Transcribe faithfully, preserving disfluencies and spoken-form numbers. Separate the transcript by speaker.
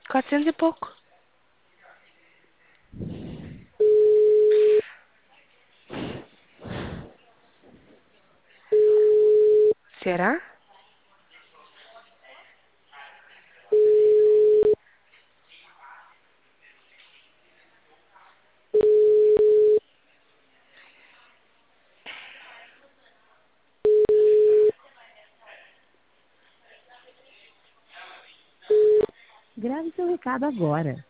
Speaker 1: Quatrocentos e pouco. Será?
Speaker 2: Grave seu recado agora.